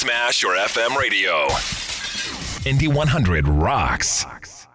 Smash your FM radio. Indy 100 rocks.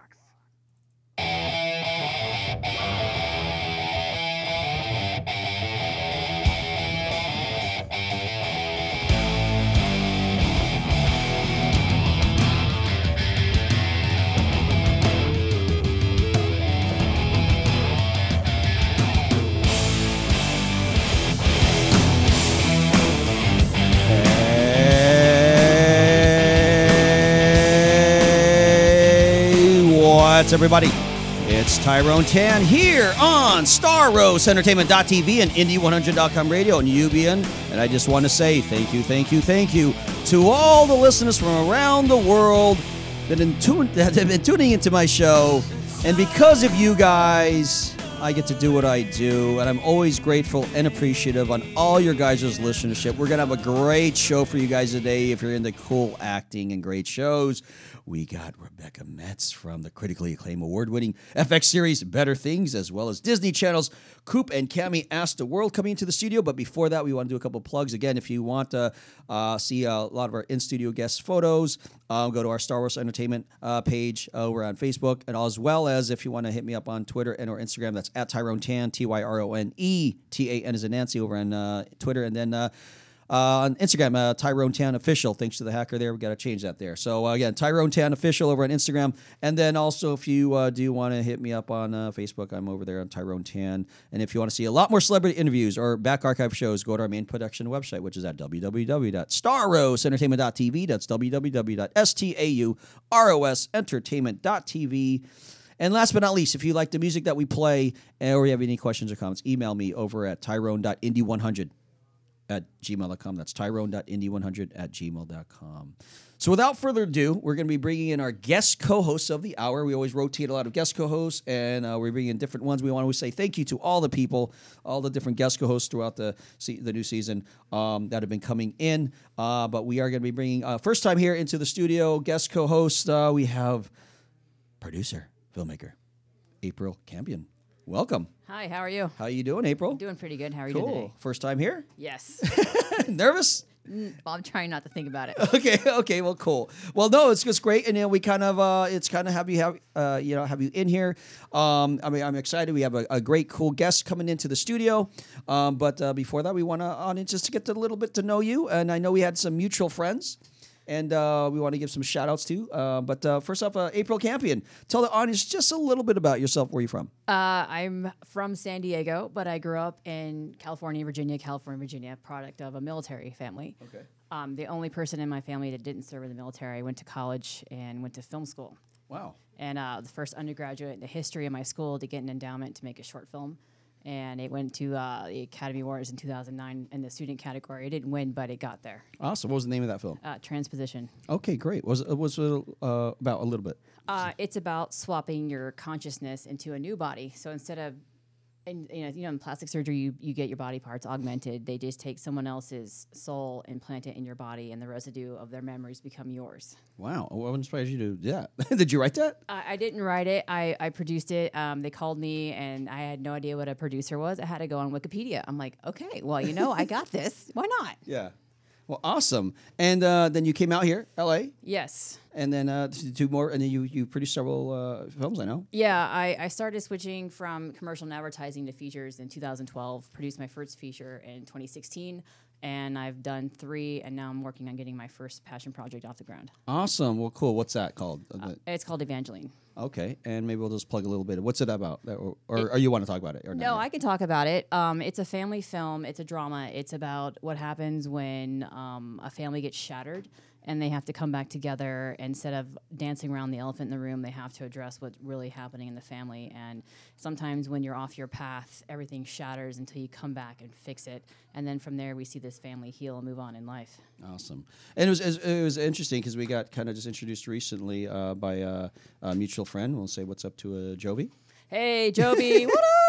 What's everybody? It's Tyrone Tan here on StarRoseEntertainment.tv and Indy100.com radio and UBN. And I just want to say thank you to all the listeners from around the world that have been tuning into my show. And because of you guys, I get to do what I do, and I'm always grateful and appreciative on all your guys' listenership. We're going to have a great show for you guys today if you're into cool acting and great shows. We got Rebecca Metz from the critically acclaimed award-winning FX series Better Things, as well as Disney Channel's Coop and Cami Ask the World coming into the studio. But before that, we want to do a couple plugs. Again, if you want to see a lot of our in-studio guest photos, go to our Star Wars Entertainment page over on Facebook, and as well as if you want to hit me up on Twitter and or Instagram, that's at Tyrone Tan, Tyrone Tan as in Nancy over on Twitter, and then on Instagram, Tyrone Tan Official. Thanks to the hacker there. We got to change that there. So, again, Tyrone Tan Official over on Instagram. And then also, if you do want to hit me up on Facebook, I'm over there on Tyrone Tan. And if you want to see a lot more celebrity interviews or back archive shows, go to our main production website, which is at www.starroseentertainment.tv. That's www.starrosentertainment.tv. And last but not least, if you like the music that we play or you have any questions or comments, email me over at tyrone.indy100 at gmail.com. That's tyrone.indy100 at gmail.com. So without further ado, we're going to be bringing in our guest co-hosts of the hour. We always rotate a lot of guest co-hosts, and we're bringing in different ones. We want to say thank you to all the people, all the different guest co-hosts throughout the new season that have been coming in. But we are going to be bringing, first time here into the studio, guest co-host, we have producer, filmmaker, April Campion. Welcome. Hi, how are you? How you doing, April? Doing pretty good. How are you doing today? First time here? Yes. Nervous? Well, I'm trying not to think about it. Okay, well, cool. Well, no, it's just great, and we kind of, it's kind of have you in here. I mean, I'm excited. We have a great, cool guest coming into the studio. But before that, we want to just to get a little bit to know you, and I know we had some mutual friends. And we want to give some shout-outs too. But first off, April Campion, tell the audience just a little bit about yourself. Where are you from? I'm from San Diego, but I grew up in California, Virginia, product of a military family. Okay. The only person in my family that didn't serve in the military. I went to college and went to film school. Wow. And the first undergraduate in the history of my school to get an endowment to make a short film. And it went to the Academy Awards in 2009 in the student category. It didn't win, but it got there. Awesome. What was the name of that film? Transposition. Okay, great. Was it about a little bit? It's about swapping your consciousness into a new body. So instead of, in plastic surgery, you get your body parts augmented. They just take someone else's soul and plant it in your body, and the residue of their memories become yours. Wow. What inspired you to do that? Did you write that? I didn't write it. I produced it. They called me, and I had no idea what a producer was. I had to go on Wikipedia. I'm like, okay, well, I got this. Why not? Yeah. Well, awesome. And then you came out here, L.A.? Yes. And then to do more, and then you produced several films, I know. Yeah, I started switching from commercial and advertising to features in 2012, produced my first feature in 2016, and I've done 3, and now I'm working on getting my first passion project off the ground. Awesome. Well, cool. What's that called? It's called Evangeline. Okay, and maybe we'll just plug a little bit. What's it about? Or you want to talk about it? Or no, I can talk about it. It's a family film. It's a drama. It's about what happens when a family gets shattered and they have to come back together. Instead of dancing around the elephant in the room, they have to address what's really happening in the family. And sometimes when you're off your path, everything shatters until you come back and fix it. And then from there, we see this family heal and move on in life. Awesome. And it was interesting because we got kind of just introduced recently by a mutual friend. We'll say what's up to Jovi. Hey, Jovi, what up?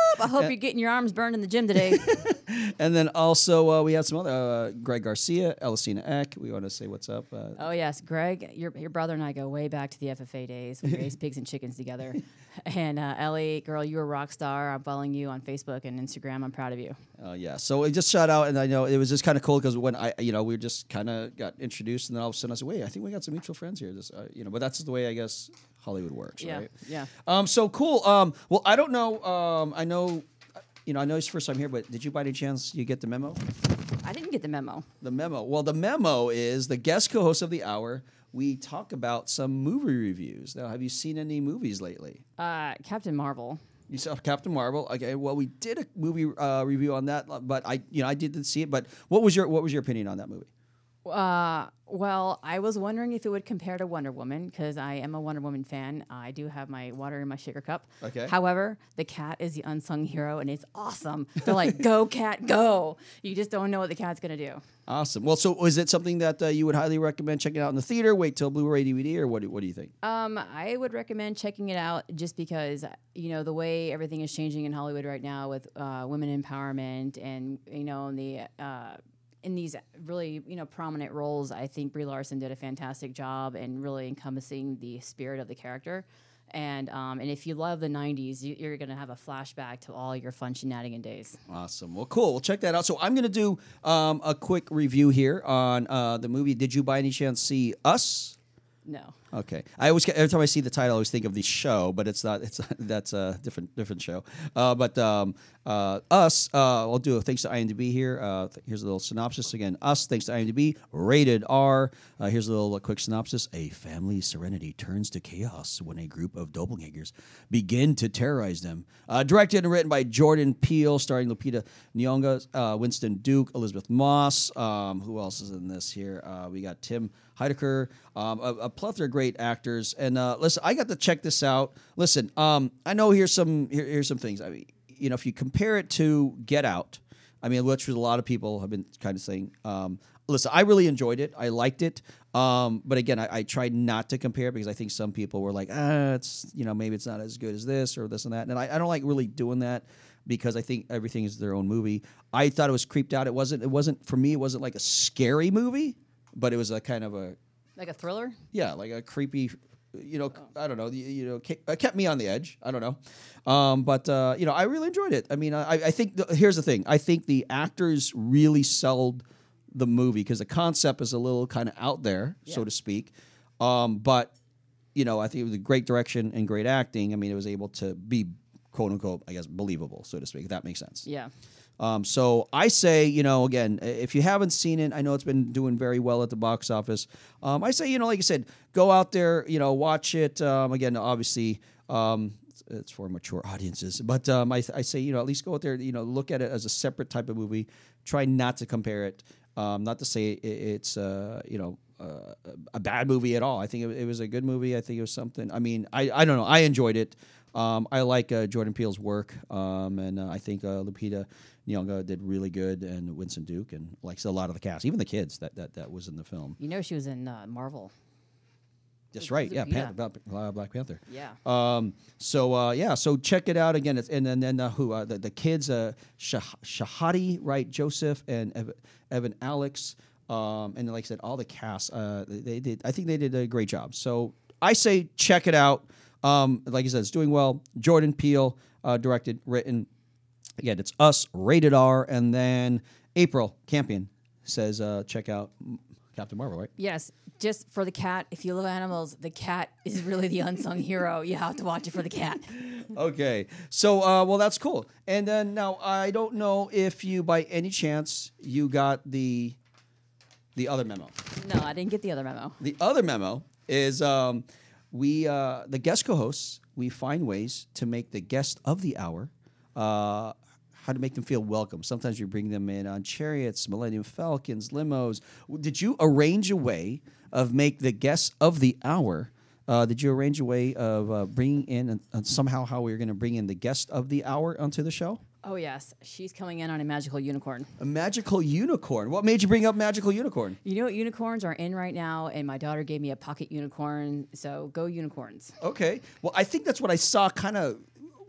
I hope you're getting your arms burned in the gym today. And then also we have some other Greg Garcia, Elisina Eck. We want to say what's up. Oh yes, Greg, your brother and I go way back to the FFA days. We raised pigs and chickens together. And Ellie, girl, you're a rock star. I'm following you on Facebook and Instagram. I'm proud of you. Yeah, so we just shout out, and I know it was just kind of cool because when we just kind of got introduced, and then all of a sudden I said, wait, I think we got some mutual friends here. Just but that's the way I guess Hollywood works, Yeah, right? yeah. So cool. Well, I don't know. I know. I know it's your first time here, but did you by any chance you get the memo? I didn't get the memo. The memo. Well, the memo is the guest co-host of the hour. We talk about some movie reviews. Now, have you seen any movies lately? Captain Marvel. You saw Captain Marvel. Okay. Well, we did a movie review on that, but I didn't see it. But what was your opinion on that movie? Well, I was wondering if it would compare to Wonder Woman because I am a Wonder Woman fan. I do have my water in my shaker cup. Okay. However, the cat is the unsung hero, and it's awesome. They're like, "Go cat, go!" You just don't know what the cat's gonna do. Awesome. Well, so is it something that you would highly recommend checking out in the theater? Wait till Blu-ray DVD, or what do you think? I would recommend checking it out just because the way everything is changing in Hollywood right now with women empowerment and in these really, prominent roles, I think Brie Larson did a fantastic job in really encompassing the spirit of the character. And if you love the 90s, you're going to have a flashback to all your fun shenanigan days. Awesome. Well, cool. We'll check that out. So I'm going to do a quick review here on the movie. Did you by any chance see Us? No. Okay. Every time I see the title, I always think of the show, but it's not. That's a different show. But Us. I'll do a thanks to IMDb here. Here's a little synopsis again. Us, thanks to IMDb, rated R. Here's a little quick synopsis. A family's serenity turns to chaos when a group of doppelgangers begin to terrorize them. Directed and written by Jordan Peele, starring Lupita Nyong'o, Winston Duke, Elizabeth Moss. Who else is in this here? We got Tim Heidecker, a plethora of great actors. And listen, I got to check this out. Listen, I know here's some things. I mean, if you compare it to Get Out, I mean, which a lot of people have been kind of saying. Listen, I really enjoyed it. I liked it. But again, I tried not to compare because I think some people were like, it's maybe it's not as good as this or this and that. And I don't like really doing that because I think everything is their own movie. I thought it was creeped out. It wasn't for me. It wasn't like a scary movie. But it was a kind of like a thriller? Yeah, like a creepy, I don't know, kept me on the edge. I don't know. But I really enjoyed it. I mean, I think, here's the thing. I think the actors really sold the movie because the concept is a little kind of out there, so to speak. But, I think it was a great direction and great acting. I mean, it was able to be, quote unquote, I guess, believable, so to speak, if that makes sense. Yeah. So I say, again, if you haven't seen it, I know it's been doing very well at the box office. I say, like I said, go out there, watch it. Again, obviously, it's for mature audiences, but I say, at least go out there, look at it as a separate type of movie. Try not to compare it. Not to say it's, a bad movie at all. I think it was a good movie. I think it was something. I mean, I don't know. I enjoyed it. I like Jordan Peele's work, and I think Lupita Nyong'o did really good, and Winston Duke, and likes a lot of the cast, even the kids that was in the film. She was in Marvel. That's right. Yeah, Black Panther. Yeah. So check it out again. And then the kids, Shahadi, right? Joseph and Evan Alex, and like I said, all the cast. They did. I think they did a great job. So I say check it out. Like I said, it's doing well. Jordan Peele directed, written. Again, it's Us, rated R. And then April Campion says check out Captain Marvel, right? Yes, just for the cat. If you love animals, the cat is really the unsung hero. You have to watch it for the cat. Okay. So, well, that's cool. And then now, I don't know if you, by any chance, you got the other memo. No, I didn't get the other memo. The other memo is we, the guest co-hosts, we find ways to make the guest of the hour, how to make them feel welcome. Sometimes you bring them in on chariots, Millennium Falcons, limos. Did you arrange a way of make the guest of the hour? Did you arrange a way of bringing in and somehow how we were going to bring in the guest of the hour onto the show? Oh, yes. She's coming in on a magical unicorn. A magical unicorn? What made you bring up magical unicorn? You know what unicorns are in right now, and my daughter gave me a pocket unicorn, so go unicorns. Okay. Well, I think that's what I saw kind of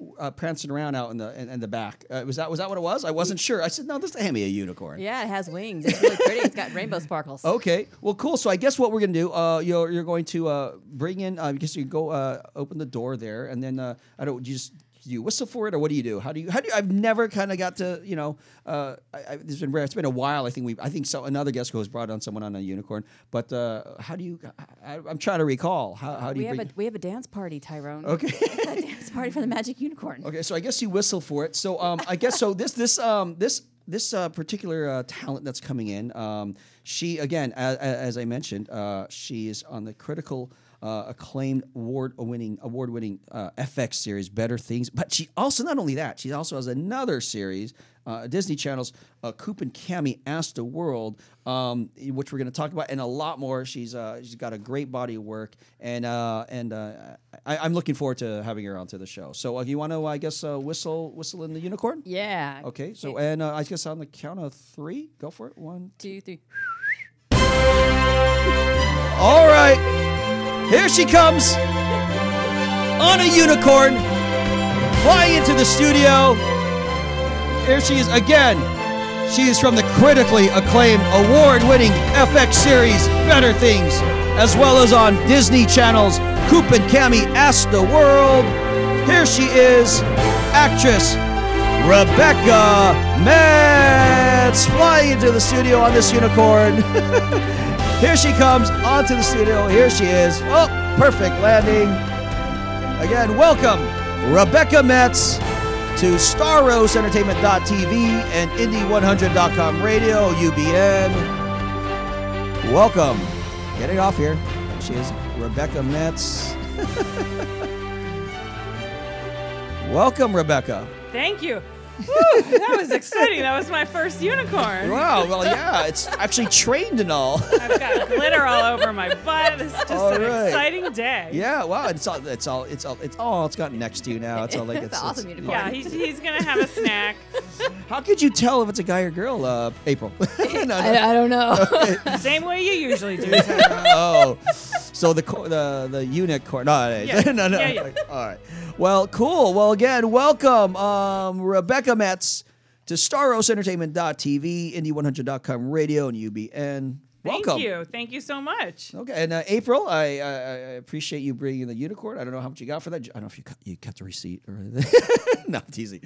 prancing around out in the back. Was that what it was? I wasn't sure. I said, no, this hand me a unicorn. Yeah, it has wings. It's really pretty. It's got rainbow sparkles. Okay. Well, cool. So I guess what we're gonna do, you're going to bring in. I guess you go open the door there, and then I don't. Do you whistle for it, or what do you do? How do you? I've never kind of got to. It's been rare. It's been a while. I think so. Another guest has brought on someone on a unicorn. But how do you? I'm trying to recall. How do you? We have a dance party, Tyrone. Okay. It's a dance party for the magic unicorn. Okay. So I guess you whistle for it. So I guess so. This particular talent that's coming in, she again, as I mentioned, she is on the critical acclaimed award-winning FX series, Better Things. But she also, not only that, she also has another series, Disney Channel's Coop and Cami Ask the World, which we're going to talk about, and a lot more. She's got a great body of work, and I'm looking forward to having her onto the show. So you want to, I guess, whistle in the unicorn? Yeah. Okay. So and I guess on the count of 3, go for it. 1, 2, 3. All right. Here she comes on a unicorn, flying into the studio. Here she is again. She is from the critically acclaimed, award-winning FX series Better Things, as well as on Disney Channel's Coop and Cami Ask the World. Here she is, actress Rebecca Metz, flying into the studio on this unicorn. Here she comes onto the studio. Here she is. Oh, perfect landing. Again, welcome, Rebecca Metz, to StarRoseEntertainment.tv and Indy100.com radio, UBN. Welcome. Getting off here. There she is, Rebecca Metz. Welcome, Rebecca. Thank you. Woo, that was exciting. That was my first unicorn. Wow. Well, yeah, it's actually trained and all. I've got glitter all over my butt. It's just an exciting day. Yeah. Wow. It's gotten next to you now. It's all like It's an awesome unicorn. Yeah, he's gonna have a snack. How could you tell if it's a guy or girl, April? No. I don't know. Same way you usually do. Oh, so the unicorn. No, Yeah. no. Yeah. All right. Well, cool. Well, again, welcome, Rebecca Metz, to StarRoseEntertainment.tv, Indy100.com radio, and UBN. Welcome. Thank you so much. Okay, and April, I appreciate you bringing the unicorn. I don't know how much you got for that. I don't know if you cut the receipt or anything. No, it's easy.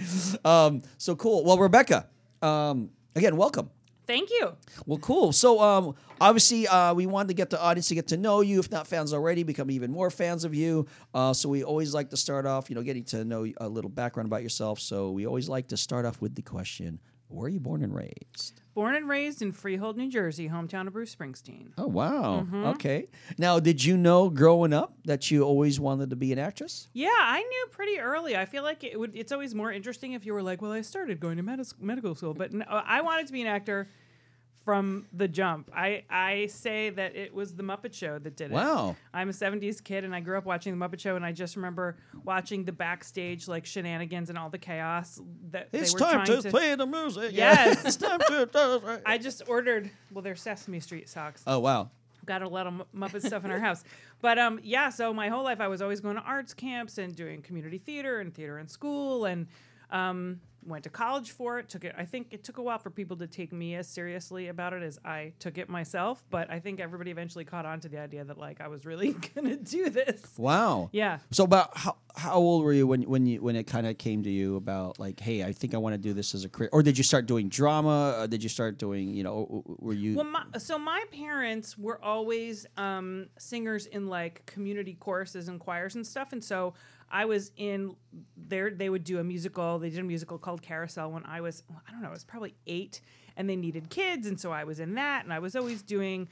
So cool. Well, Rebecca, again, welcome. Thank you. Well, cool. So, obviously, we wanted to get the audience to get to know you. If not fans already, become even more fans of you. So we always like to start off, getting to know a little background about yourself. So we always like to start off with the question, where are you born and raised? Born and raised in Freehold, New Jersey, hometown of Bruce Springsteen. Oh, wow. Mm-hmm. Okay. Now, did you know growing up that you always wanted to be an actress? Yeah, I knew pretty early. I feel like it's always more interesting if you were like, well, I started going to medical school. But no, I wanted to be an actor from the jump. I say that it was The Muppet Show that did it. Wow. I'm a 70s kid, and I grew up watching The Muppet Show, and I just remember watching the backstage shenanigans and all the chaos that It's they were time trying to play the music. Yes. It's time to... I just ordered, they're Sesame Street socks. Oh, wow. Got a lot of Muppet stuff in our house. But so my whole life I was always going to arts camps and doing community theater in school, and went to college for it. I think it took a while for people to take me as seriously about it as I took it myself, but I think everybody eventually caught on to the idea that I was really going to do this. Wow. Yeah. So about how old were you when it kind of came to you about hey, I think I want to do this as a career? Or did you start doing drama? Did you start doing, were you... Well, my parents were always singers in community choruses and choirs and stuff, and so I was in there. They would do a musical. They did a musical called Carousel when I was, I was probably 8, and they needed kids, and so I was in that, and I was always doing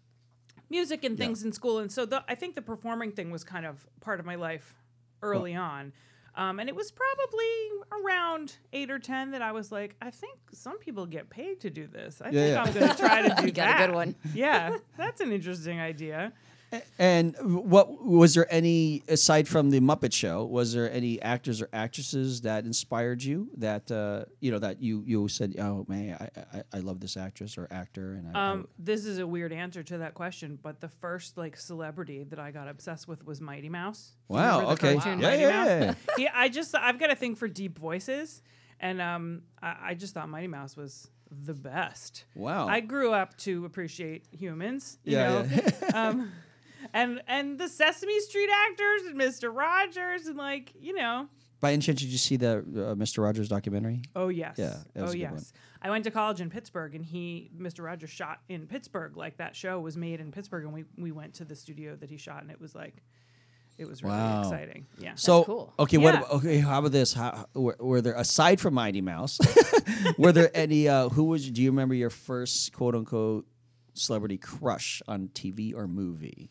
music and things in school, and so I think the performing thing was kind of part of my life early on. And it was probably around 8 or 10 that I was like, I think some people get paid to do this. I think I'm going to try to do that. You got a good one. Yeah, that's an interesting idea. And what was there any, aside from the Muppet Show, was there any actors or actresses that inspired you that that you said, oh man, I love this actress or actor? And this is a weird answer to that question, but the first like celebrity that I got obsessed with was Mighty Mouse. Do you Wow, remember the okay. cartoon Yeah, Mighty yeah, Mouse? Yeah, I've got a thing for deep voices, and I just thought Mighty Mouse was the best. Wow. I grew up to appreciate humans, you Yeah, know. And the Sesame Street actors and Mr. Rogers and By any chance, did you see the Mr. Rogers documentary? Oh yes. Yeah, that was Oh a good yes. one. I went to college in Pittsburgh, and Mr. Rogers shot in Pittsburgh. Like that show was made in Pittsburgh, and we went to the studio that he shot, and it was really Wow. exciting. Yeah. So cool. okay, Yeah. how about this? Were there, aside from Mighty Mouse, were there any? Do you remember your first quote unquote celebrity crush on TV or movie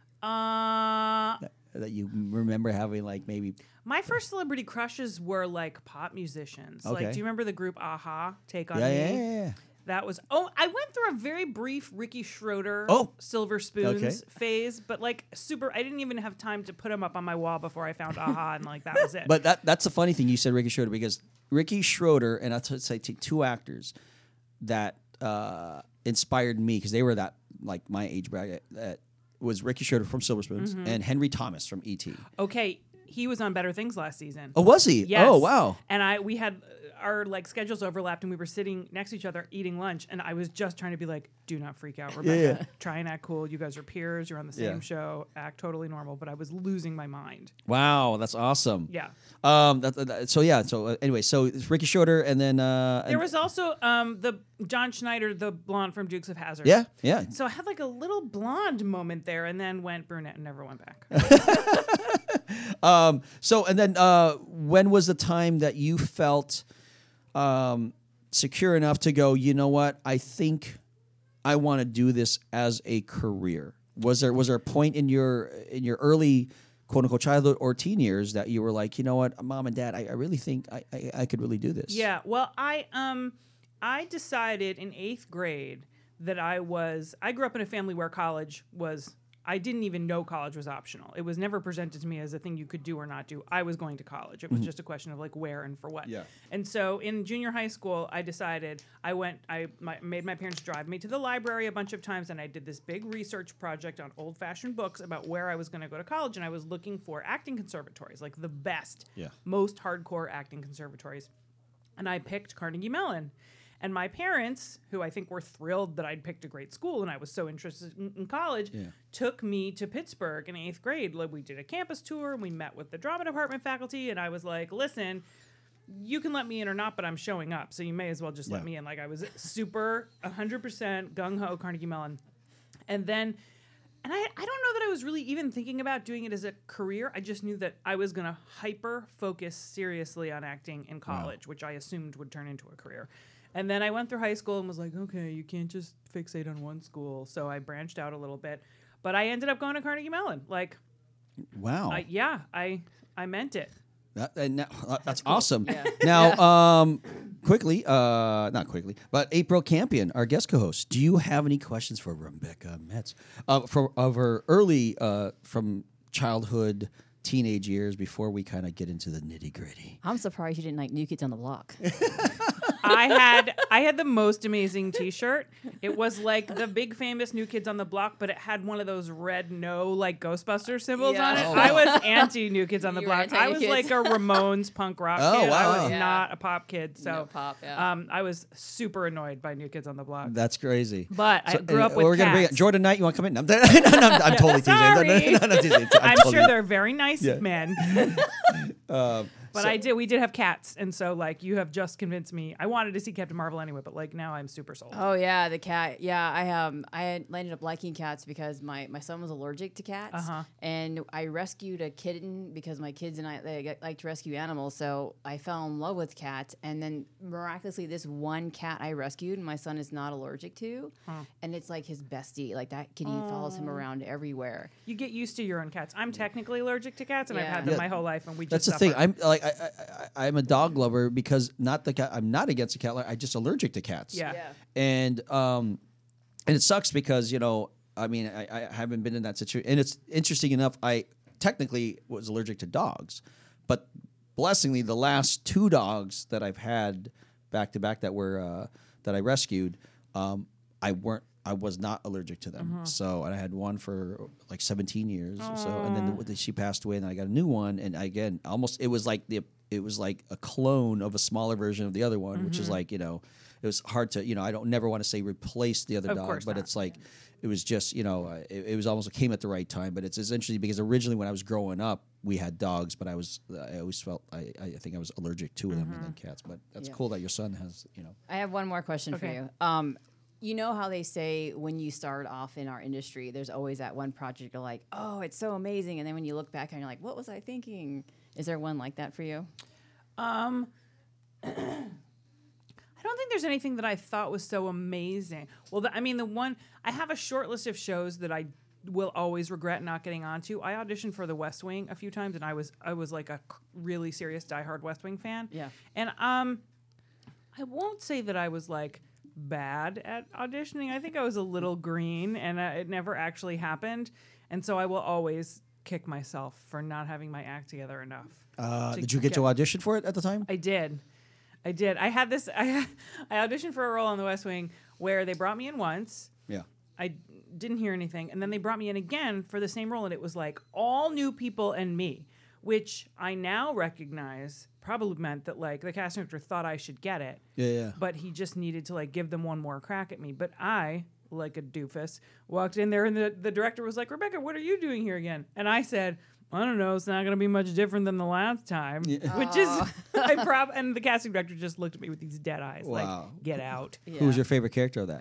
that you remember having, like maybe? My first celebrity crushes were like pop musicians. Okay. Like, do you remember the group Aha? Take on Yeah, Me. yeah. That was I went through a very brief Ricky Schroeder Oh. Silver Spoons Okay. phase, but like super. I didn't even have time to put him up on my wall before I found Aha, and like that was it. But that's the funny thing you said, Ricky Schroeder, because Ricky Schroeder, and I'll say two actors that inspired me because they were that like my age bracket. That was Ricky Schroeder from Silver Spoons and Henry Thomas from E.T. Okay, he was on Better Things last season. Oh, was he? Yes. Oh, wow. And we had our like schedules overlapped, and we were sitting next to each other eating lunch, and I was just trying to be like, "Do not freak out, Rebecca. Try and act cool. You guys are peers. You're on the same Yeah. show. Act totally normal." But I was losing my mind. Wow, that's awesome. Yeah. So anyway, so it's Ricky Schroeder, and then There was also the John Schneider, the blonde from Dukes of Hazzard. yeah. So I had like a little blonde moment there, and then went brunette and never went back. When was the time that you felt secure enough to go, you know what, I think I want to do this as a career? Was there a point in your early quote unquote childhood or teen years that you were like, you know what, Mom and Dad, I really think I could really do this? Yeah. Well, I decided in 8th grade that I grew up in a family where college was. I didn't even know college was optional. It was never presented to me as a thing you could do or not do. I was going to college. It was just a question of like where and for what. Yeah. And so in junior high school, I decided made my parents drive me to the library a bunch of times, and I did this big research project on old-fashioned books about where I was going to go to college, and I was looking for acting conservatories, like the best, most hardcore acting conservatories. And I picked Carnegie Mellon. And my parents, who I think were thrilled that I'd picked a great school and I was so interested in college, took me to Pittsburgh in 8th grade. Like, we did a campus tour and we met with the drama department faculty. And I was like, listen, you can let me in or not, but I'm showing up. So you may as well just let me in. Like, I was super 100% gung-ho Carnegie Mellon. And then... And I don't know that I was really even thinking about doing it as a career. I just knew that I was going to hyper-focus seriously on acting in college, which I assumed would turn into a career. And then I went through high school and was like, okay, you can't just fixate on one school. So I branched out a little bit. But I ended up going to Carnegie Mellon. Like, Wow. I meant it. That's awesome. Now, quickly, not quickly, but April Campion, our guest co-host, do you have any questions for Rebecca Metz of her early, from childhood, teenage years, before we kind of get into the nitty gritty? I'm surprised you didn't like New Kids on the Block. I had the most amazing T-shirt. It was like the big famous New Kids on the Block, but it had one of those red no like Ghostbuster symbols Yeah. on it. Oh, I wow. was anti New Kids on the You were Block. anti-New I was Kids. like a Ramones punk rock Oh, kid. wow. I was Yeah. not a pop kid. So No pop, yeah. I was super annoyed by New Kids on the Block. That's crazy. But I grew up with we're gonna bring cats. Jordan Knight. You want to come in? I'm totally teasing. Sorry. No, I'm teasing. I'm totally- sure they're very nice Yeah. men. But we did have cats, and so like you have just convinced me. I wanted to see Captain Marvel anyway, but like now I'm super sold. Oh yeah, the cat. Yeah, I ended up liking cats because my son was allergic to cats, and I rescued a kitten because my kids and I like to rescue animals. So I fell in love with cats, and then miraculously, this one cat I rescued, my son is not allergic to, and it's like his bestie. Like that kitty follows him around everywhere. You get used to your own cats. I'm technically allergic to cats, and I've Yeah. had them Yeah. my whole life, and we That's just the thing. suffer. I'm a dog lover because not the cat. I'm not against the cat. I'm just allergic to cats. Yeah. Yeah. And it sucks because I mean, I haven't been in that situation. And it's interesting enough, I technically was allergic to dogs, but blessingly, the last 2 dogs that I've had back to back that were that I rescued, I was not allergic to them. So, and I had one for like 17 years. So, and then she passed away, and then I got a new one. And again, almost it was like a clone of a smaller version of the other one, which is like, it was hard to, I don't never want to say replace the other dog, but it's like, it was just, it was almost, it came at the right time. But it's interesting because originally when I was growing up, we had dogs, but I always felt, I think I was allergic to them and then cats. But that's cool that your son has, I have one more question for you. You know how they say when you start off in our industry, there's always that one project you're like, oh, it's so amazing. And then when you look back and you're like, what was I thinking? Is there one like that for you? I don't think there's anything that I thought was so amazing. Well, the one, I have a short list of shows that I will always regret not getting onto. I auditioned for The West Wing a few times, and I was like a really serious diehard West Wing fan. Yeah. And I won't say that I was like bad at auditioning. I think I was a little green, and it never actually happened. And so I will always kick myself for not having my act together enough. Did you get to audition for it at the time? I did. I had this. I auditioned for a role on The West Wing where they brought me in once. Yeah. I didn't hear anything, and then they brought me in again for the same role, and it was like all new people and me, which I now recognize probably meant that like the casting director thought I should get it. Yeah. But he just needed to like give them one more crack at me. But I, like a doofus, walked in there, and the director was like, "Rebecca, what are you doing here again?" And I said, I don't know. It's not going to be much different than the last time, which is and the casting director just looked at me with these dead eyes, like, "Get out." Yeah. Who was your favorite character of that?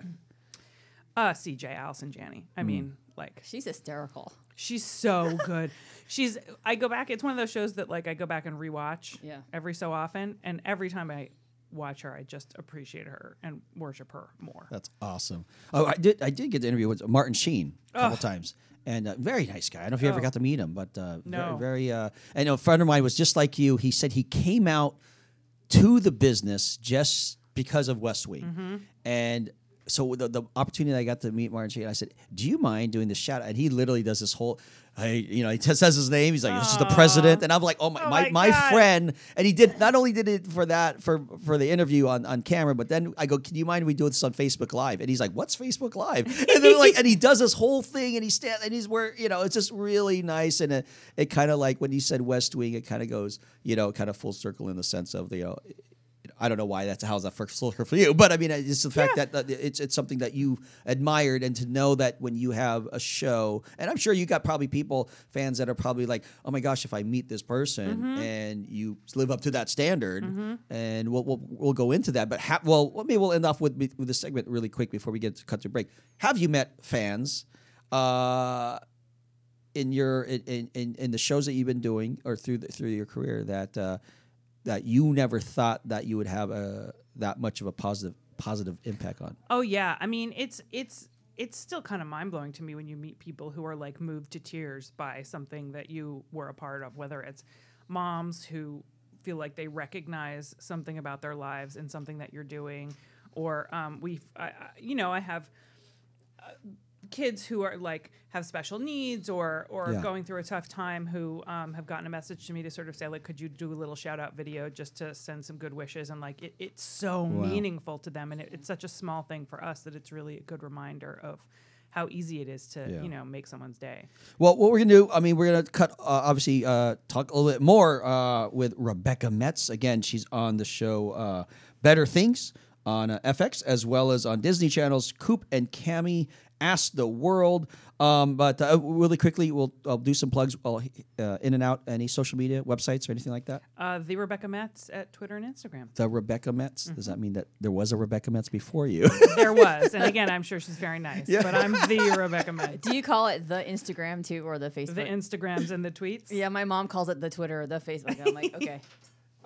CJ, Allison Janney. I mean, like, she's hysterical. She's so good. I go back. It's one of those shows that like I go back and rewatch every so often, and every time I watch her, I just appreciate her and worship her more. That's awesome. Oh, I did get to interview with Martin Sheen a couple times. And very nice guy. I don't know if you ever got to meet him, but no. very. And a friend of mine was just like you. He said he came out to the business just because of West Wing. And so the opportunity I got to meet Martin Sheen, I said, "Do you mind doing this shout out?" And he literally does this whole, he just says his name. He's like, "This is the president," and I'm like, "Oh my friend!" And he not only did it for that for the interview on camera, but then I go, "Can you mind if we do this on Facebook Live?" And he's like, "What's Facebook Live?" And then and he does this whole thing, and he's where it's just really nice, and it kind of like when you said West Wing, it kind of goes kind of full circle in the sense of I don't know why how's that first circle for you, but I mean, it's the fact that it's something that you admired, and to know that when you have a show, and I'm sure you got probably fans that are probably like, oh my gosh, if I meet this person and you live up to that standard, and we'll go into that, but maybe we'll end off with this segment really quick before we get to cut to break. Have you met fans in the shows that you've been doing or through your career that you never thought that you would have that much of a positive impact on? Oh yeah, I mean it's still kind of mind blowing to me when you meet people who are like moved to tears by something that you were a part of. Whether it's moms who feel like they recognize something about their lives and something that you're doing, or I have kids who are like have special needs or going through a tough time who have gotten a message to me to sort of say like, could you do a little shout out video just to send some good wishes, and like it's so meaningful to them, and it's such a small thing for us that it's really a good reminder of how easy it is to make someone's day. Well, what we're gonna do, I mean, we're gonna cut obviously talk a little bit more with Rebecca Metz. Again, she's on the show Better Things on FX, as well as on Disney Channel's Coop and Cami Ask the World. But really quickly, I'll do some plugs in and out. Any social media websites or anything like that? The Rebecca Metz at Twitter and Instagram. The Rebecca Metz? Does that mean that there was a Rebecca Metz before you? There was. And again, I'm sure she's very nice. But I'm the Rebecca Metz. Do you call it the Instagram too, or the Facebook? The Instagrams and the tweets? Yeah, my mom calls it the Twitter or the Facebook. I'm like, okay.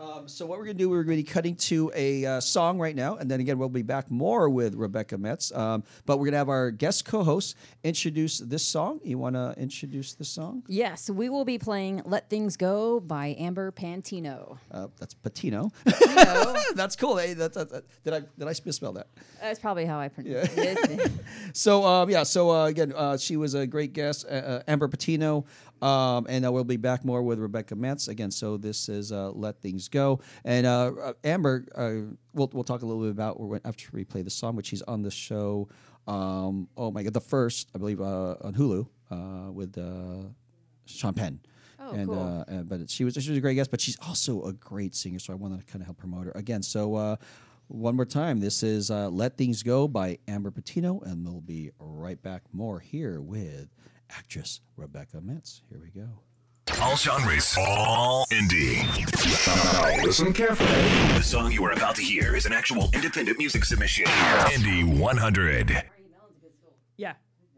So what we're going to do, we're going to be cutting to a song right now, and then again, we'll be back more with Rebecca Metz. But we're going to have our guest co-host introduce this song. You want to introduce the song? Yes, we will be playing "Let Things Go" by Amber Pantino. That's Patino. Patino. That's cool. Hey, did I misspell that? That's probably how I pronounce it. So again, she was a great guest, Amber Patino, and we'll be back more with Rebecca Metz again. So this is "Let Things Go," and Amber, we'll talk a little bit about after we play the song, which she's on the show. Oh my God, the first, I believe, on Hulu with Sean Penn. Oh, and, cool. But she was a great guest, but she's also a great singer. So I want to kind of help promote her again. So one more time, this is "Let Things Go" by Amber Patino, and we'll be right back more here with actress Rebecca Metz. Here we go. All genres, all indie. Now listen carefully. The song you are about to hear is an actual independent music submission. Indie 100. Yeah.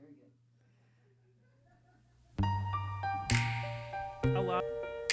A lot.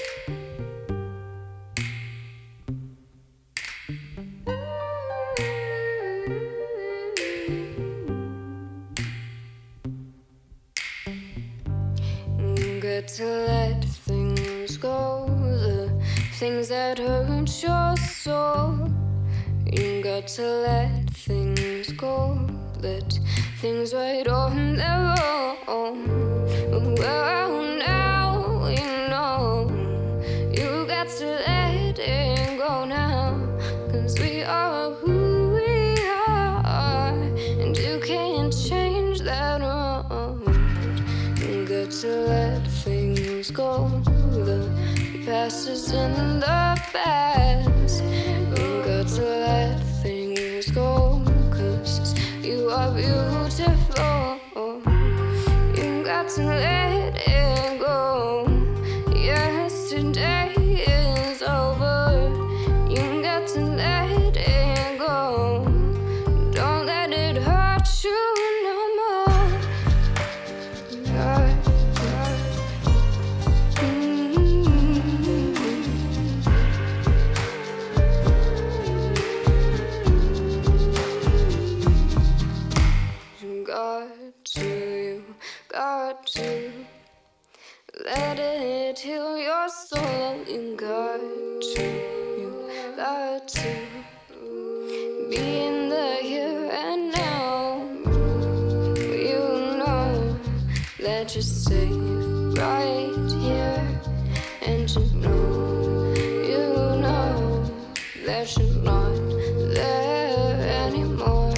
Good to let things go, the things that hurt your soul. You got to let things go, let things right on their own. Well, now you know you got to let it go now, 'cause we are who we are, and you can't change that road. You got to let things go, the past is in the past. You got to let things go, 'cause you are beautiful. You got to let it go. Yesterday is over. You got to let it go. Don't let it hurt you no more. You got to let it heal your soul. You got to be in the here and now. You know that you're safe right here, and you know that you're not there anymore.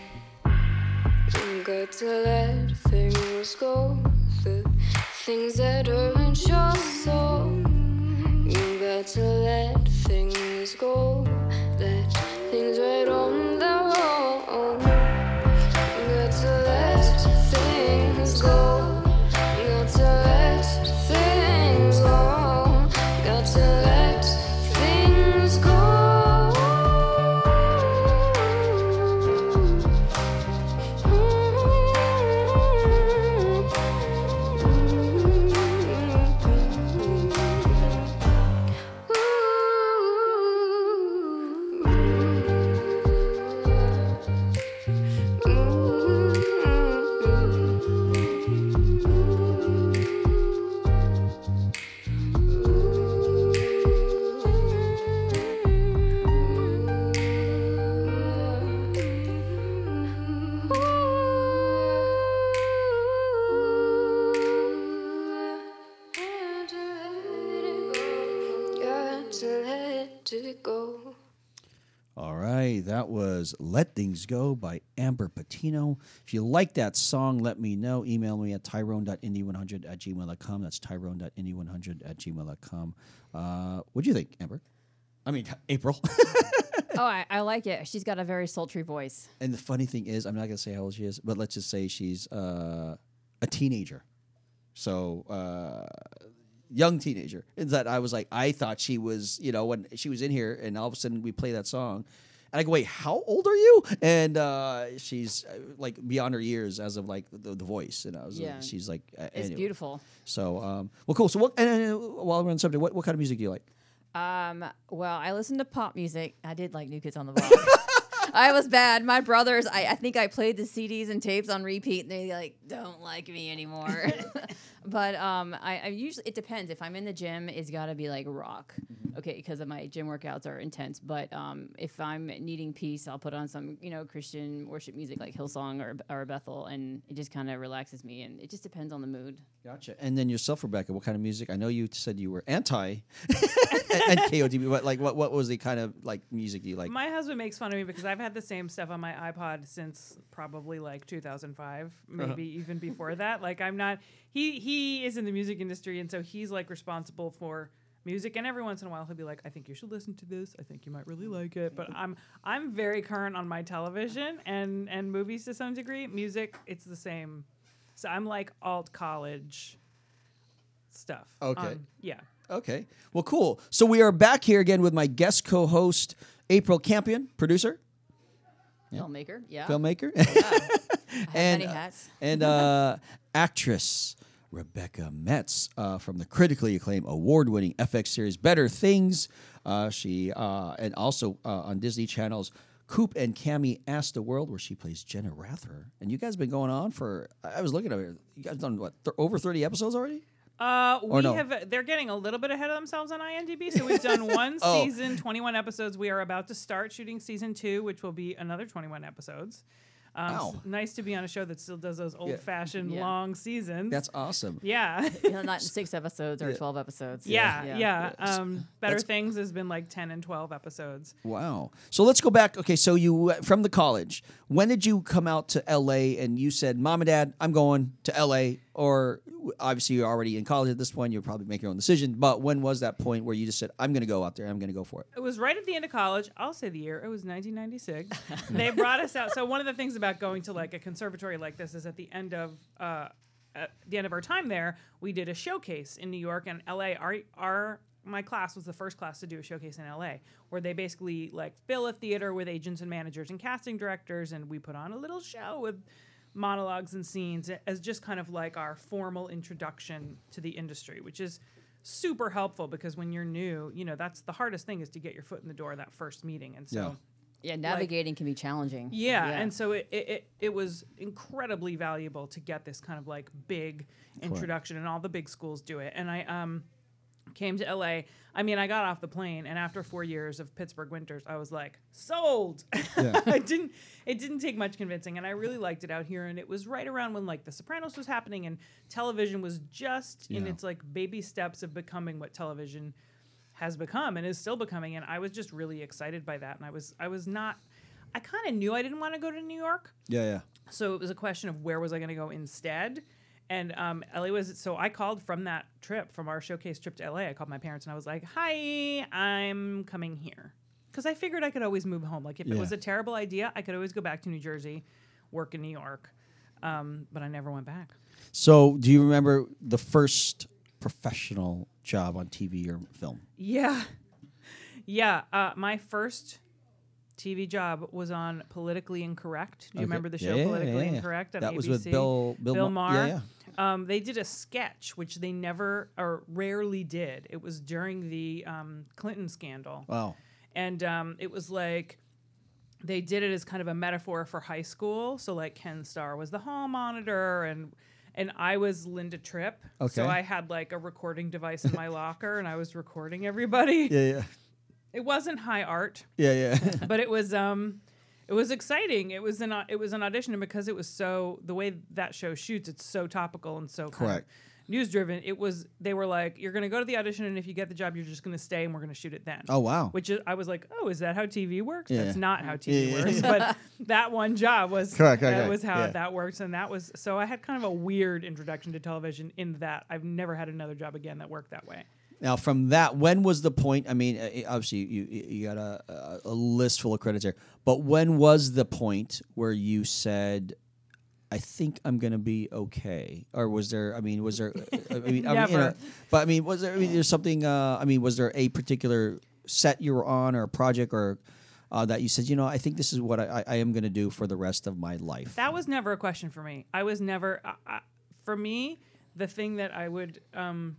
You got to let things go, the things that hurt your soul. You got to let things go, let things right on their own. You got to let things go. You got to let things go. You got to let things go. All right, that was "Let Things Go" by Amber Patino. If you like that song, let me know. Email me at tyrone.indie100@gmail.com. That's tyrone.indie100@gmail.com. What do you think, Amber? I mean, April. Oh, I like it. She's got a very sultry voice. And the funny thing is, I'm not going to say how old she is, but let's just say she's a teenager. So, young teenager. Is that I was like, I thought she was, when she was in here and all of a sudden we play that song. And I go, wait, how old are you? And she's like beyond her years as of like the voice. And I was like, she's like, it's anyway. Beautiful. So, well, cool. So, while we're on the subject, what kind of music do you like? Well, I listened to pop music. I did like New Kids on the Block. I was bad. My brothers, I think I played the CDs and tapes on repeat, and they like don't like me anymore. But I usually, it depends. If I'm in the gym, it's got to be like rock, okay, because of my gym workouts are intense. But if I'm needing peace, I'll put on some Christian worship music like Hillsong or Bethel, and it just kind of relaxes me. And it just depends on the mood. Gotcha. And then yourself, Rebecca, what kind of music? I know you said you were anti and KOTB, but like what was the kind of like music you like? My husband makes fun of me because I've had the same stuff on my iPod since probably like 2005, maybe even before that. Like I'm not. He is in the music industry, and so he's like responsible for music. And every once in a while, he'll be like, "I think you should listen to this. I think you might really like it." But I'm very current on my television and movies to some degree. Music, it's the same. So I'm like alt college stuff. Okay. Yeah. Okay. Well, cool. So we are back here again with my guest co-host, April Campion, producer, Filmmaker, yeah. filmmaker, I have many hats. and actress Rebecca Metz from the critically acclaimed award-winning FX series Better Things. She and also on Disney Channel's Coop and Cammy Ask the World, where she plays Jenna Rather. And you guys have been going on for, I was looking at it, you guys done what, over 30 episodes already? They're getting a little bit ahead of themselves on IMDb. So we've done one season, 21 episodes. We are about to start shooting season 2, which will be another 21 episodes. Wow. Nice to be on a show that still does those old-fashioned long seasons. That's awesome. Yeah. Not 6 episodes or 12 episodes. Yeah. Better Things has been like 10 and 12 episodes. Wow. So let's go back. Okay, so you from the college. When did you come out to LA and you said, "Mom and Dad, I'm going to LA"? Or obviously you're already in college at this point. You're probably making your own decision. But when was that point where you just said, "I'm going to go out there. I'm going to go for it"? It was right at the end of college. I'll say the year. It was 1996. They brought us out. So one of the things about going to like a conservatory like this is at the end of our time there, we did a showcase in New York and LA. My class was the first class to do a showcase in LA, where they basically like fill a theater with agents and managers and casting directors, and we put on a little show with monologues and scenes as just kind of like our formal introduction to the industry, which is super helpful because when you're new, that's the hardest thing is to get your foot in the door, that first meeting. And so Yeah, navigating can be challenging. Yeah, and so it was incredibly valuable to get this kind of like big introduction, and all the big schools do it. And I came to LA. I mean, I got off the plane, and after 4 years of Pittsburgh winters, I was like, sold. Yeah. It didn't take much convincing, and I really liked it out here. And it was right around when like The Sopranos was happening, and television was just in its like baby steps of becoming what television has become and is still becoming. And I was just really excited by that. And I kind of knew I didn't want to go to New York. Yeah. So it was a question of where was I going to go instead. And LA was, so I called from that trip, from our showcase trip to LA. I called my parents and I was like, "Hi, I'm coming here." Because I figured I could always move home. Like if it was a terrible idea, I could always go back to New Jersey, work in New York. But I never went back. So do you remember the first professional job on TV or film? Yeah. My first TV job was on Politically Incorrect. Do you remember the show Politically Incorrect on that ABC? Was with Bill Maher. They did a sketch, which they never or rarely did. It was during the Clinton scandal. Wow. And it was like they did it as kind of a metaphor for high school. So like Ken Starr was the hall monitor, and I was Linda Tripp. Okay. So I had like a recording device in my locker, and I was recording everybody. Yeah. It wasn't high art. Yeah. But it was exciting. It was an audition, and because it was so, the way that show shoots, it's so topical and so correct news driven. They were like, "You're going to go to the audition, and if you get the job, you're just going to stay, and we're going to shoot it then." Oh wow! Which I was like, "Oh, is that how TV works?" Yeah. That's not how TV works. But that one job was correct. That was how that works, and that was so. I had kind of a weird introduction to television in that I've never had another job again that worked that way. Now, from that, when was the point? I mean, obviously, you got a list full of credits here, but when was the point where you said, "I think I'm going to be okay"? Or was there? I mean, was there? Never. But I mean, was there? I mean, there's something. Was there a particular set you were on or a project or that you said, I think this is what I am going to do for the rest of my life? That was never a question for me. I was never. For me, the thing that I would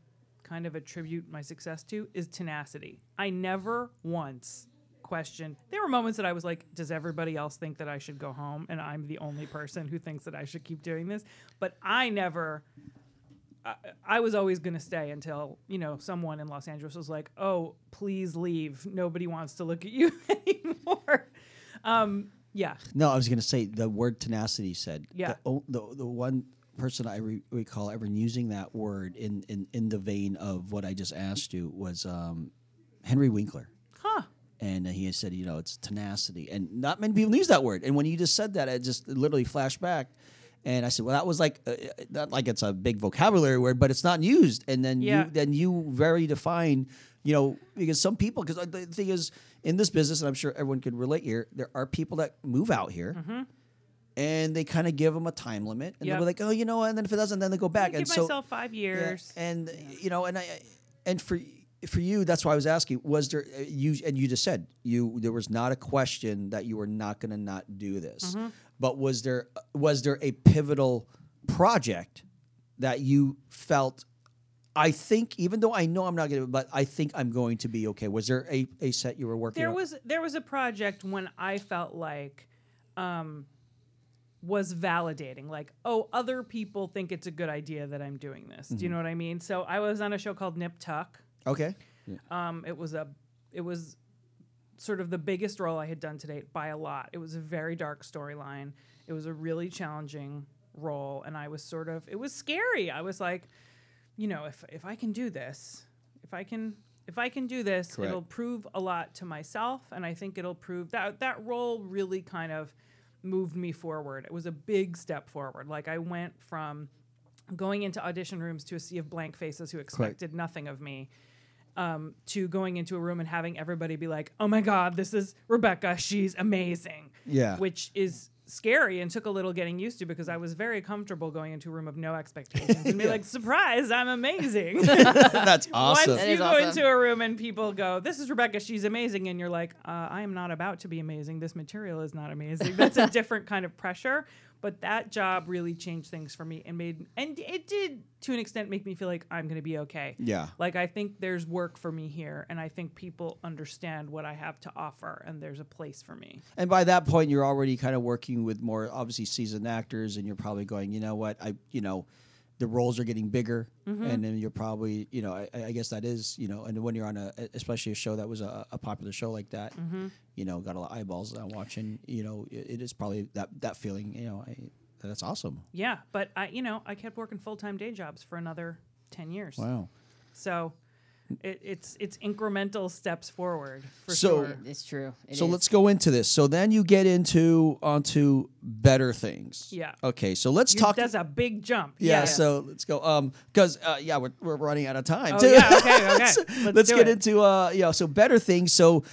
kind of attribute my success to is tenacity. I never once questioned. There were moments that I was like, does everybody else think that I should go home and I'm the only person who thinks that I should keep doing this? But I never, I was always going to stay until, someone in Los Angeles was like, oh, please leave. Nobody wants to look at you anymore. Yeah. No, I was going to say the word tenacity you said. Yeah. The one person I recall ever using that word in the vein of what I just asked you was Henry Winkler. Huh. And he had said, it's tenacity. And not many people use that word. And when you just said that, it just literally flashed back. And I said, well, that was like, not like it's a big vocabulary word, but it's not used. And then you very define, because some people, because the thing is, in this business, and I'm sure everyone can relate here, there are people that move out here. Mm-hmm. And they kind of give them a time limit, and they'll be like, "Oh, and then if it doesn't, then they go back." Give myself 5 years. Yeah, and for you, that's why I was asking: was there you just said there was not a question that you were not going to not do this, but was there a pivotal project that you felt? I think, even though I know I'm not going to, but I think I'm going to be okay. Was there a set you were working on? There was a project when I felt like. Was validating, like, oh, other people think it's a good idea that I'm doing this. Do you know what I mean? So I was on a show called Nip Tuck. Okay. Yeah. It was sort of the biggest role I had done to date by a lot. It was a very dark storyline. It was a really challenging role, and I was it was scary. I was like, if I can do this, if I can do this, Correct. It'll prove a lot to myself, and I think it'll prove that role really kind of moved me forward. It was a big step forward. Like, I went from going into audition rooms to a sea of blank faces who expected nothing of me, to going into a room and having everybody be like, oh my God, this is Rebecca. She's amazing. Yeah. Which is scary and took a little getting used to, because I was very comfortable going into a room of no expectations and be like, surprise, I'm amazing. That's awesome. Once you go into a room and people go, this is Rebecca, she's amazing, and you're like, I am not about to be amazing. This material is not amazing. That's a different kind of pressure. But that job really changed things for me and it did, to an extent, make me feel like I'm going to be okay. Yeah. Like, I think there's work for me here, and I think people understand what I have to offer, and there's a place for me. And by that point, you're already kind of working with more obviously seasoned actors, and you're probably going, the roles are getting bigger, and then you're probably, I guess that is, and when you're on especially a show that was a popular show like that, got a lot of eyeballs that I'm watching, it is probably that feeling, that's awesome. Yeah, but I kept working full-time day jobs for another 10 years. Wow. So it's incremental steps forward for So- sure. It's true. Let's go into this. So then you get onto Better Things. Yeah. Okay, so let's talk. That's a big jump. Yeah, Yes. so let's go. Because we're running out of time. Oh, too. yeah, okay. Let's do get it. into so Better Things. So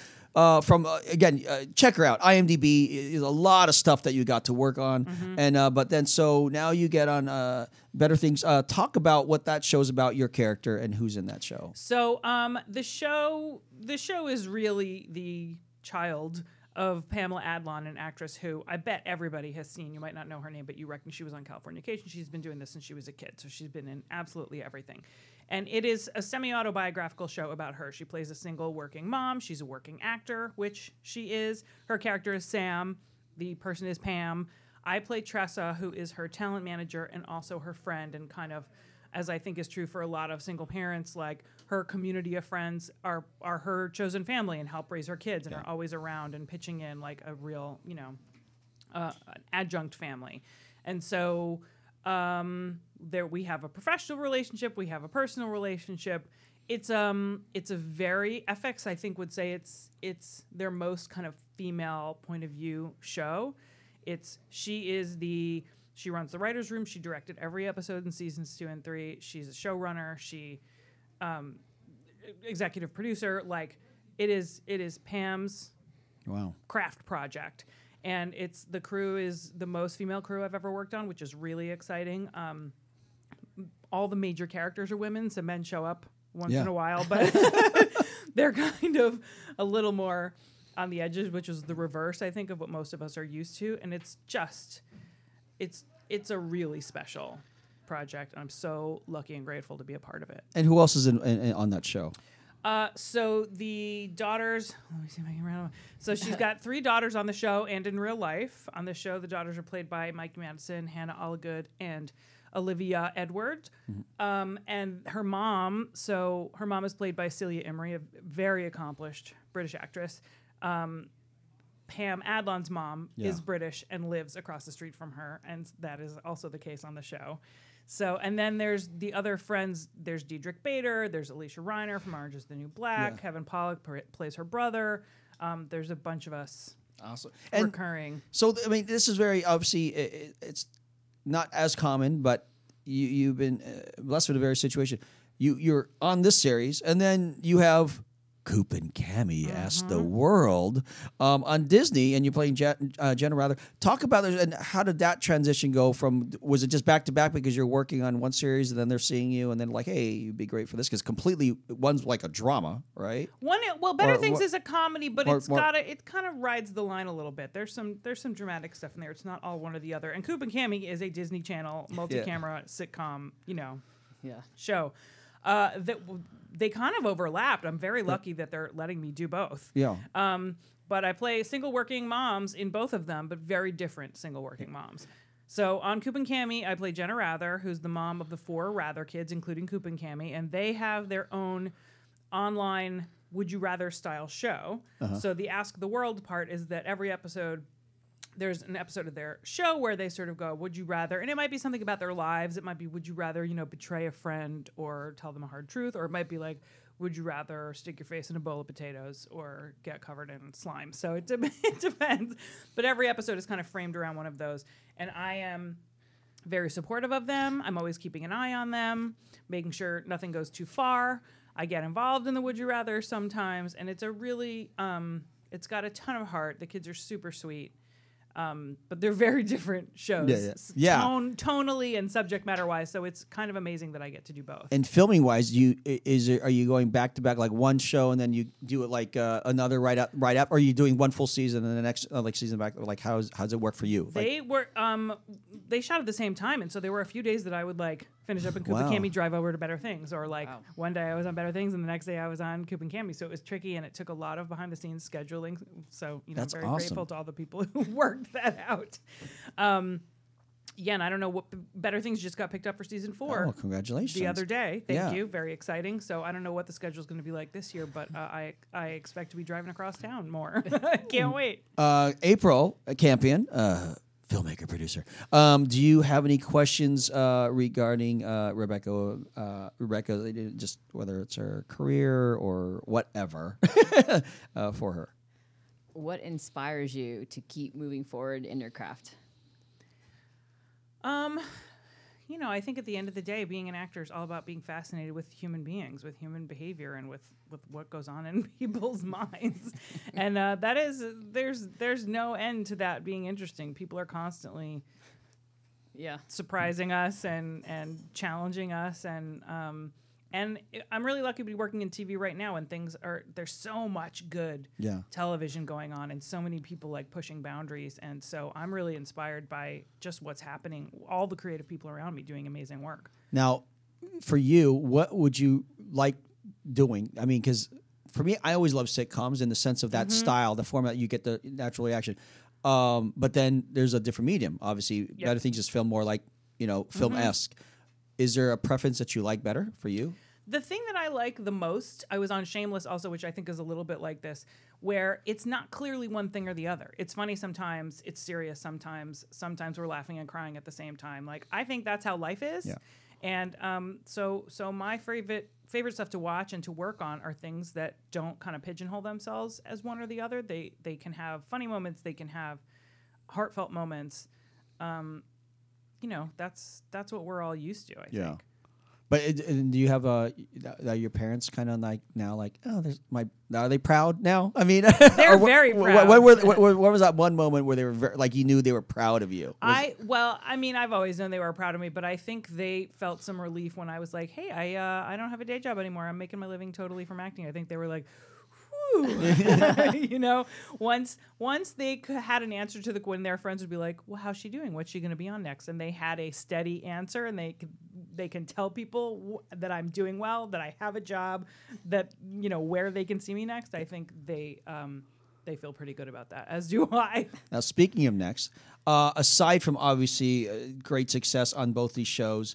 check her out. IMDb is a lot of stuff that you got to work on, and but then so now you get on Better Things. Talk about what that show's about, your character, and who's in that show. So the show is really the child of Pamela Adlon, an actress who I bet everybody has seen. You might not know her name, but you reckon she was on Californication. She's been doing this since she was a kid, so she's been in absolutely everything. And it is a semi-autobiographical show about her. She plays a single working mom. She's a working actor, which she is. Her character is Sam. The person is Pam. I play Tressa, who is her talent manager and also her friend, and kind of, as I think is true for a lot of single parents, like, her community of friends are her chosen family and help raise her kids and are always around and pitching in like a real, an adjunct family. And so there we have a professional relationship, we have a personal relationship. It's a very, FX I think would say it's their most kind of female point of view show. She runs the writer's room. She directed every episode in seasons 2 and 3. She's a showrunner. She executive producer. Like, it is Pam's craft project. And the crew is the most female crew I've ever worked on, which is really exciting. All the major characters are women, so men show up once in a while, but they're kind of a little more on the edges, which is the reverse, I think, of what most of us are used to. And it's a really special project. And I'm so lucky and grateful to be a part of it. And who else is on that show? So the daughters, let me see if I can remember. So she's got 3 daughters on the show and in real life. On the show, the daughters are played by Mike Madison, Hannah Allagood, and Olivia Edwards. And her mom is played by Celia Imrie, a very accomplished British actress. Pam Adlon's mom is British and lives across the street from her, and that is also the case on the show. So, and then there's the other friends. There's Diedrich Bader. There's Alicia Reiner from Orange is the New Black. Yeah. Kevin Pollak plays her brother. There's a bunch of us Awesome. recurring. So, I mean, this is very obviously it's not as common, but you've been blessed with a very situation. You're on this series, and then you have Coop and Cami Ask the World on Disney, and you're playing Jenna Rather. Talk about this, and how did that transition go from, was it just back to back because you're working on one series and then they're seeing you and then like, hey, you'd be great for this? Because completely, one's like a drama, right? Better Things is a comedy, but it kind of rides the line a little bit. There's some dramatic stuff in there. It's not all one or the other. And Coop and Cami is a Disney Channel multi-camera sitcom, show. That they kind of overlapped. I'm very lucky that they're letting me do both. Yeah. But I play single working moms in both of them, but very different single working moms. So on Coop and Cami, I play Jenna Rather, who's the mom of the 4 Rather kids, including Coop and Cami, and they have their own online Would You Rather style show. So the Ask the World part is that every episode, there's an episode of their show where they sort of go, would you rather, and it might be something about their lives. It might be, would you rather, betray a friend or tell them a hard truth? Or it might be like, would you rather stick your face in a bowl of potatoes or get covered in slime? So it depends. But every episode is kind of framed around one of those. And I am very supportive of them. I'm always keeping an eye on them, making sure nothing goes too far. I get involved in the would you rather sometimes. And it's a really, it's got a ton of heart. The kids are super sweet. But they're very different shows, tonally and subject matter wise. So it's kind of amazing that I get to do both. And filming wise, are you going back to back like one show and then you do it like another right up, or are you doing one full season and the next season back? Like how's it work for you? They shot at the same time, and so there were a few days that I would finish up in Coop and Cami, drive over to Better Things, or one day I was on Better Things and the next day I was on Coop and Cami. So it was tricky and it took a lot of behind the scenes scheduling. So That's very awesome. grateful to all the people who worked that out. And I don't know what Better Things just got picked up for season 4. Oh, congratulations! The other day, thank you, very exciting. So I don't know what the schedule is going to be like this year, but I expect to be driving across town more. Can't wait. April Campion, filmmaker, producer. Do you have any questions regarding Rebecca? Rebecca, just whether it's her career or whatever for her. What inspires you to keep moving forward in your craft? I think at the end of the day, being an actor is all about being fascinated with human beings, with human behavior, and with what goes on in people's minds. And that is, there's no end to that being interesting. People are constantly surprising us and challenging us. And I'm really lucky to be working in TV right now, and there's so much good television going on and so many people pushing boundaries. And so I'm really inspired by just what's happening, all the creative people around me doing amazing work. Now, for you, what would you like doing? I mean, because for me, I always love sitcoms in the sense of that style, the format, you get the natural reaction. But then there's a different medium. Obviously, Better Things is filmed more like, film-esque. Is there a preference that you like better for you? The thing that I like the most, I was on Shameless also, which I think is a little bit like this, where it's not clearly one thing or the other. It's funny sometimes, it's serious sometimes we're laughing and crying at the same time. I think that's how life is. Yeah. And so my favorite stuff to watch and to work on are things that don't kind of pigeonhole themselves as one or the other. They can have funny moments, they can have heartfelt moments. That's what we're all used to, I think. But do you have your parents kind of are they proud now? I mean, they're very proud. What was that one moment where they were you knew they were proud of you? I've always known they were proud of me, but I think they felt some relief when I was like, hey, I don't have a day job anymore. I'm making my living totally from acting. I think they were like, you know, once they had an answer to when their friends would be like, well, how's she doing? What's she going to be on next? And they had a steady answer, and they can tell people that I'm doing well, that I have a job, that, you know, where they can see me next. I think they feel pretty good about that, as do I. Now, speaking of next, aside from obviously great success on both these shows,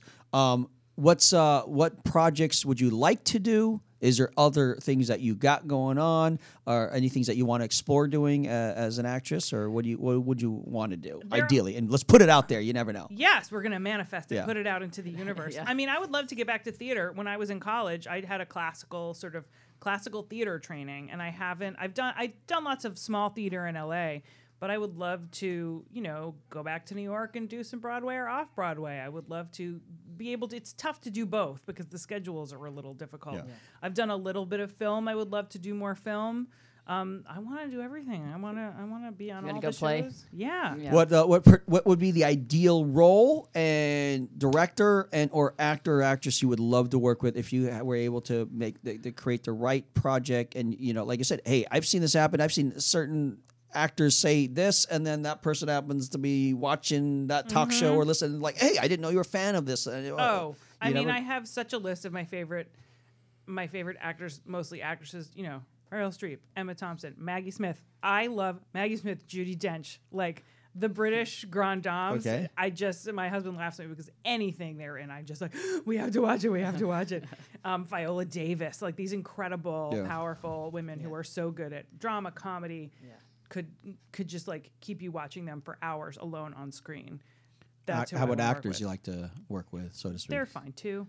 what projects would you like to do? Is there other things that you got going on, or any things that you want to explore doing as an actress, or what would you want to do ideally? And let's put it out there. You never know. Yes, we're going to manifest it, Yeah. put it out into the universe. Yeah. I mean, I would love to get back to theater. When I was in college, I had a classical theater training, and I've done lots of small theater in LA. But I would love to, you know, go back to New York and do some Broadway or off Broadway. I would love to be able to. It's tough to do both because the schedules are a little difficult. Yeah. I've done a little bit of film. I would love to do more film. I want to do everything. I want to be on You all wanna the go play? shows. Yeah. Yeah. What would be the ideal role and director or actor or actress you would love to work with if you were able to create the right project? And, you know, like I said, hey, I've seen this happen. I've seen certain actors say this, and then that person happens to be watching that talk show or listening, like, hey, I didn't know you were a fan of this. Oh, I mean, never- I have such a list of my favorite actors, mostly actresses, you know, Meryl Streep, Emma Thompson, Maggie Smith. I love Maggie Smith, Judi Dench, like the British grand dames. Okay. My husband laughs at me because anything they're in, I'm just like, we have to watch it. Viola Davis, like these incredible, Yeah. powerful women who are so good at drama, comedy, could just like keep you watching them for hours alone on screen. That's who how I about wanna work actors with. you like to work with, so to speak? They're fine too.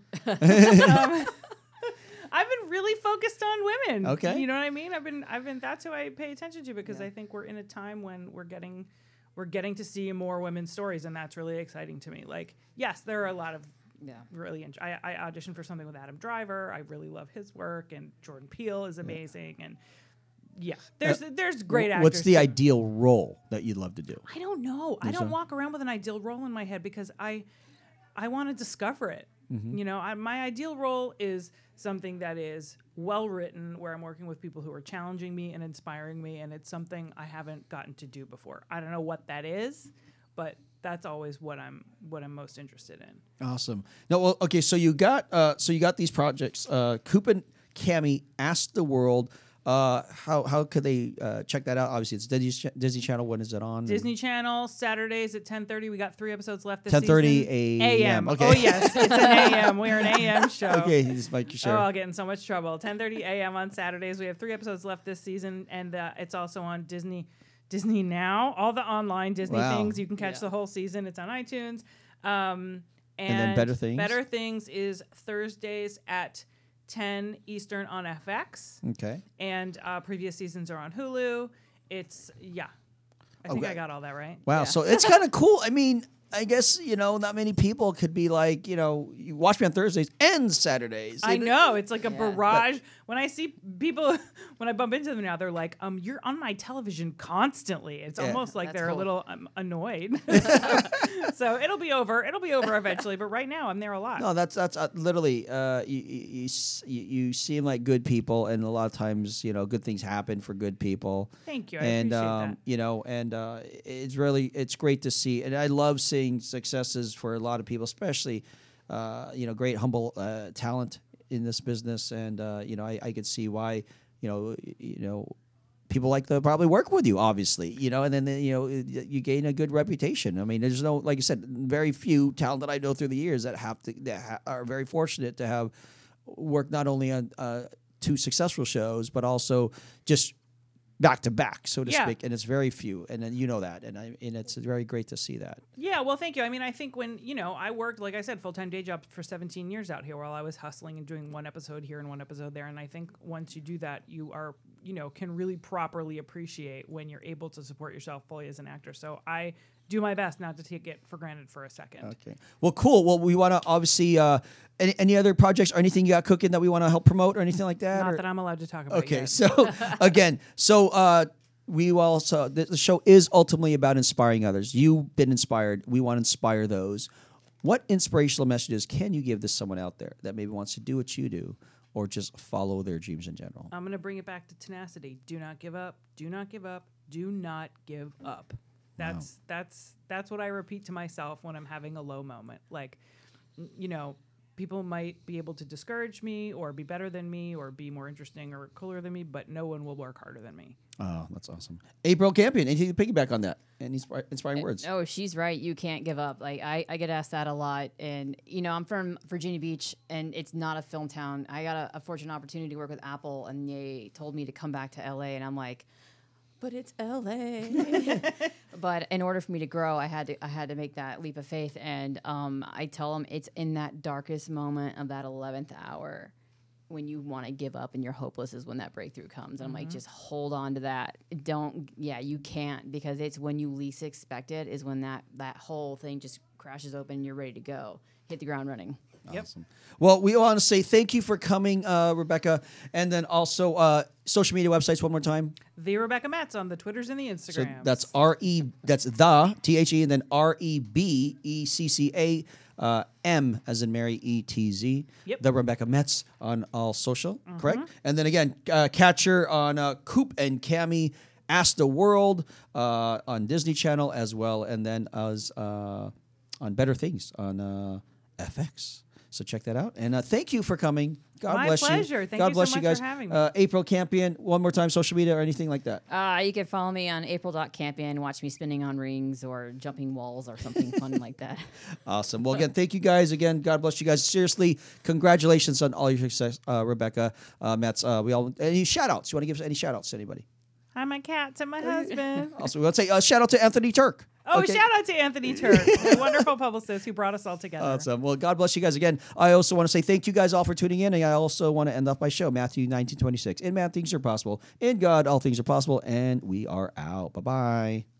I've been really focused on women. Okay. You know what I mean? I've been that's who I pay attention to because I think we're in a time when we're getting to see more women's stories, and that's really exciting to me. Like, yes, there are a lot of really I auditioned for something with Adam Driver. I really love his work, and Jordan Peele is amazing, and there's great actors. What's the too. ideal role that you'd love to do? I don't know. I don't walk around with an ideal role in my head because I want to discover it. Mm-hmm. You know, my ideal role is something that is well written, where I'm working with people who are challenging me and inspiring me, and it's something I haven't gotten to do before. I don't know what that is, but that's always what I'm most interested in. Awesome. No, well, okay. So you got these projects. Coop and Cammie Ask the World. How could they check that out? Obviously, it's Disney Channel. When is it on? Disney Channel, Saturdays at 10:30. We got 3 episodes left this 10:30 season. a.m. Okay. Oh, yes. It's an a.m. We're an a.m. show. Okay, just make sure. Oh, I'll get in so much trouble. 10:30 a.m. on Saturdays. We have 3 episodes left this season, and it's also on Disney Now. All the online Disney Wow. things. You can catch the whole season. It's on iTunes. And then Better Things? Better Things is Thursdays at 10 Eastern on FX. Okay. And previous seasons are on Hulu. It's, I think Okay. I got all that right. Wow. Yeah. So it's kind of cool. I mean, I guess, you know, not many people could be like, you know, you watch me on Thursdays and Saturdays. I know. It's like a Yeah. barrage. When I see people, when I bump into them now, they're like, you're on my television constantly. It's Yeah. almost like That's they're cool. a little annoyed. So it'll be over. It'll be over eventually. But right now, I'm there a lot. No, that's literally you seem like good people, and a lot of times, you know, good things happen for good people. Thank you. I And appreciate that. you know, and it's great to see, and I love seeing successes for a lot of people, especially you know, great humble talent in this business, and you know, I could see why, you know, people like to probably work with you, obviously, you know, and then you know, you gain a good reputation. I mean, there's no, like you said, very few talent that I know through the years that are very fortunate to have worked not only on 2 successful shows, but also just back to back, so to Yeah. speak, and it's very few, and then you know that, and it's very great to see that. Yeah, well, thank you. I mean, I think when, you know, I worked, like I said, full-time day job for 17 years out here while I was hustling and doing 1 episode here and 1 episode there. And I think once you do that, you are, you know, can really properly appreciate when you're able to support yourself fully as an actor. So I do my best not to take it for granted for a second. Okay. Well, cool. Well, we want to obviously any other projects or anything you got cooking that we want to help promote or anything like that? Not or? that I'm allowed to talk about Okay, yet. so again, we also the show is ultimately about inspiring others. You've been inspired. We want to inspire those. What inspirational messages can you give to someone out there that maybe wants to do what you do, or just follow their dreams in general? I'm going to bring it back to tenacity. Do not give up. Do not give up. Do not give up. That's what I repeat to myself when I'm having a low moment. Like, you know, people might be able to discourage me or be better than me or be more interesting or cooler than me, but no one will work harder than me. Oh, that's awesome. April Campion, anything to piggyback on that? Any inspiring words? Oh, she's right. You can't give up. Like I get asked that a lot, and you know, I'm from Virginia Beach, and it's not a film town. I got a fortunate opportunity to work with Apple, and they told me to come back to LA, and I'm like, but it's LA. But in order for me to grow, I had to make that leap of faith, and I tell them it's in that darkest moment of that 11th hour when you want to give up and you're hopeless is when that breakthrough comes. And I'm like, just hold on to that. You can't, because it's when you least expect it is when that whole thing just crashes open and you're ready to go. Hit the ground running. Awesome. Well, we want to say thank you for coming, Rebecca, and then also social media websites one more time. The Rebecca Metz on the Twitters and the So Instagrams. that's that's the THE and then REBECCA. M as in Mary, ETZ. Yep. The Rebecca Metz on all social, correct? And then again, catch her on Coop and Cammy Ask the World on Disney Channel as well, and then as on Better Things on FX. So check that out. And thank you for coming. God My bless you. pleasure. Thank God you bless so you much guys. for having me. April Campion, one more time, social media or anything like that. You can follow me on April.Campion, watch me spinning on rings or jumping walls or something fun like that. Awesome. Well, again, thank you guys. Again, God bless you guys. Seriously, congratulations on all your success, Rebecca Metz. Any shout outs? You want to give us any shout outs to anybody? Hi, my cats and my husband. Also, we want to say shout out to Anthony Turk. Oh, Okay. shout out to Anthony Turk, the wonderful publicist who brought us all together. Awesome. Well, God bless you guys again. I also want to say thank you guys all for tuning in. And I also want to end off my show, Matthew 19:26. In man, things are possible. In God, all things are possible. And we are out. Bye-bye.